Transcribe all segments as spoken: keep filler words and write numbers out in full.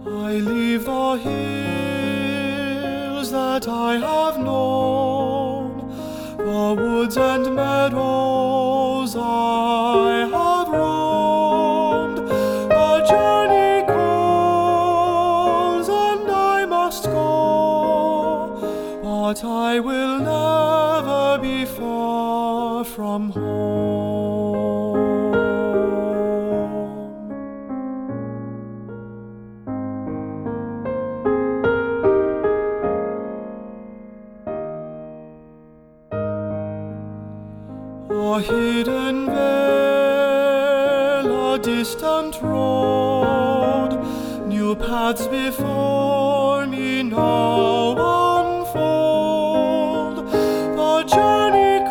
I leave the hills that I have known, the woods and meadows I have roamed. The journey calls and I must go, but I will never be far from home. A hidden vale, a distant road, new paths before me now unfold. The journey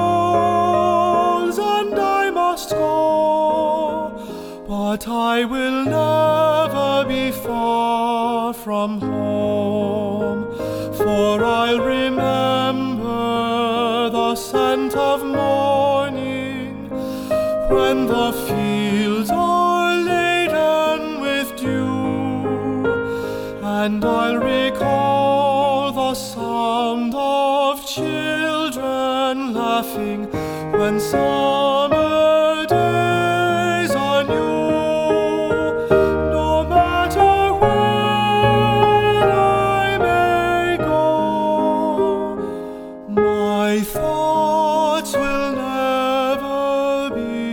calls and I must go, but I will never be far from home, for I'll remember the scent of morning when the fields are laden with dew, and I'll recall the sound of children laughing when summer days are new. No matter where I may go, my thoughts will never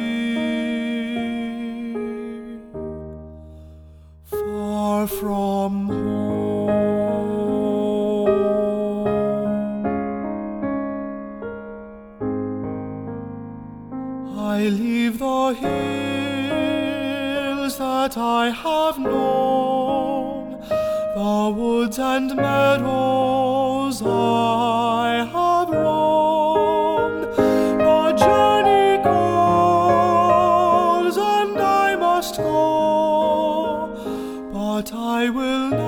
be far from home. I leave the hills that I have known, the woods and meadows I have roamed. The journey calls and I must go, but I will